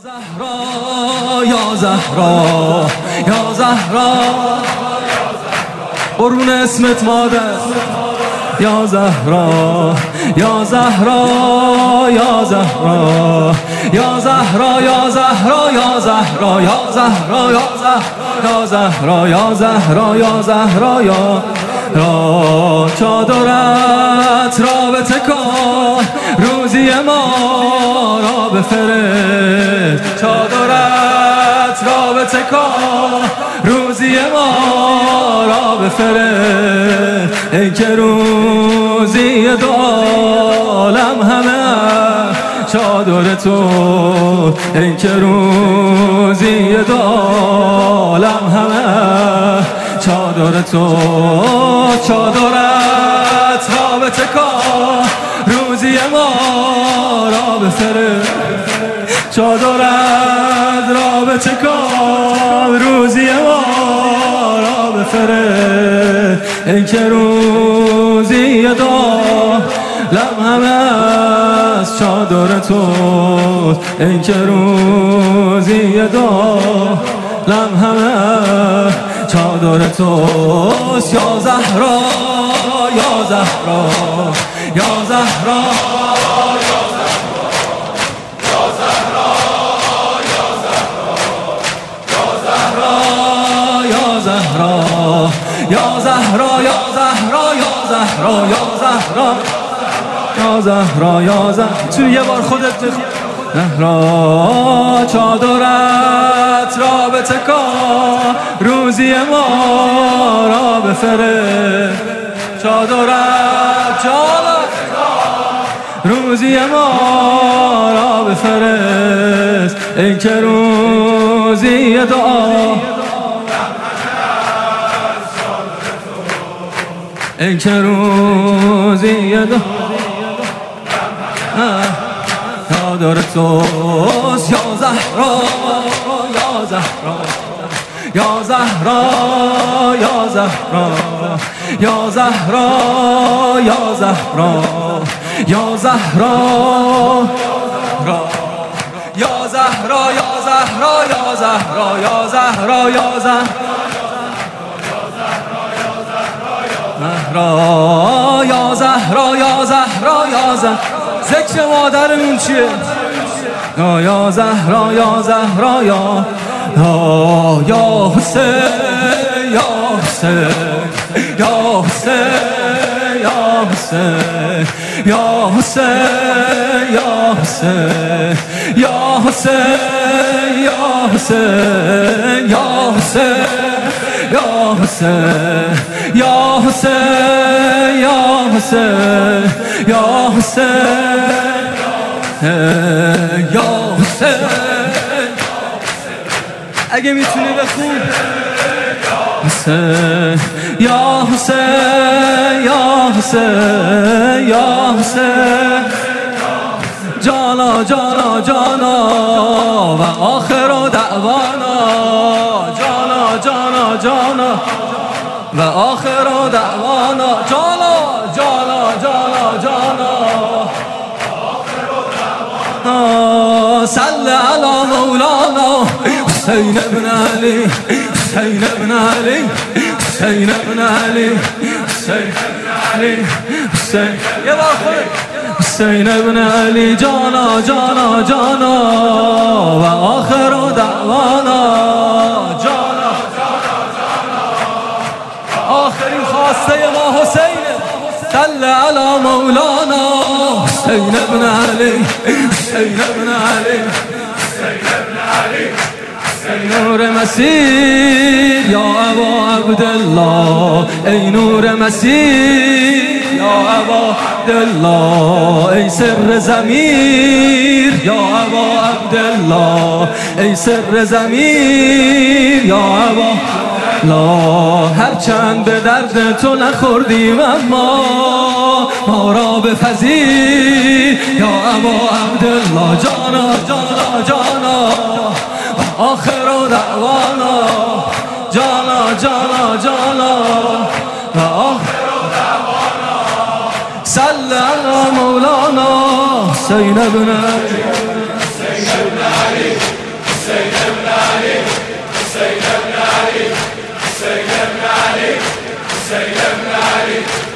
زهرا یا زهرا یا زهرا قربون اسمت مادر یا زهرا یا زهرا یا زهرا یا زهرا یا زهرا یا زهرا یا زهرا یا زهرا یا زهرا یا زهرا یا را چادرت را بتکان روزی ما را بفرست چادرت را بتکان روزی ما را بفرست ای که روزی دو عالم همه چادر تو ای که روزی دو عالم همه چادر تو چادرت را بتکان روزی ما را بفرست چادرت را بتکان روزی ما را بفرست ای که روزی لم همه از چادر توست ای که روزی لم همه چادر توست یا زهرا یا زهرا یا زهرا یا زهرا یا زهرا یا زهرا یا زهرا یا زهرا تو یه بار خودت زهرا چادرت را بتکان روزی ما را بفرست چادرت روزی ما را بفرست ای که روزی دعا ای که روزی دعا چادر توست یا زهرا یا زهرا یا زهرا یا زهرا یا زهرا یا زهرا یا زهرا یا زهرا یا زهرا یا زهرا یا زهرا یا زهرا یا زهرا یا زهرا یا زهرا ذکر مادرمون چیه؟ یا زهرا یا زهرا یا حسین یا حسین یا حسین یا حسین یا حسین یا حسین یا حسین یا حسین یا حسین یا حسین یا حسین یا حسین یا حسین یا حسین اگه میتونی بخون حسین یا حسین یا حسین یا حسین جانا جانا جانا و آخر دعوانا جانا جانا جانا و آخر دعوانا جانا جانا جانا جانا صل على مولانا حسین ابن علی حسین ابن علی حسین ابن علی حسین ابن علی حسین یه بار خود حسین ابن علی جانا جانا جانا و آخر دعوانا جانا جانا جانا آخرین خواسته ما حسینه صل على مولانا حسین ابن علی حسین ابن علی حسین ابن علی ای نور مسیح یا ابا عبدالله ای نور مسیح یا ابا عبدالله ای سر ضمیر یا ابا عبدالله ای سر ضمیر یا ابا لا هرچند به درد تو نخوردیم اما ما را بپذیر یا ابا عبدالله جانا جانا جانا آخر دعوانا جانا جانا جانا آخر دعوانا صل على مولانا حسین ابن علی حسين ابن علي حسين ابن علي حسين ابن علي حسين ابن علي